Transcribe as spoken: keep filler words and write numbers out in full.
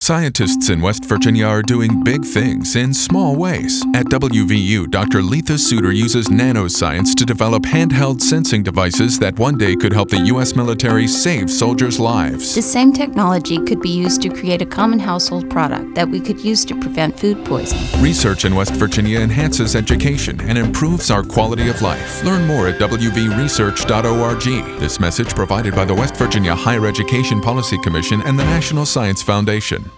Scientists in West Virginia are doing big things in small ways. At W V U, Doctor Letha Suter uses nanoscience to develop handheld sensing devices that one day could help the U S military save soldiers' lives. The same technology could be used to create a common household product that we could use to prevent food poisoning. Research in West Virginia enhances education and improves our quality of life. Learn more at w v research dot org. This message provided by the West Virginia Higher Education Policy Commission and the National Science Foundation.